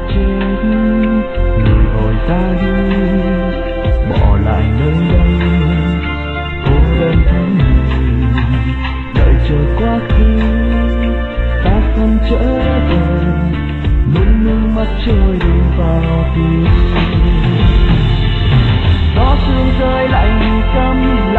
chết, người vội ra đi bỏ lại nơi đây cô đơn thân mình, đợi chờ quá khứ ta không trở về, luôn nước mắt trôi đi vào tim. Gió sương rơi lạnh căm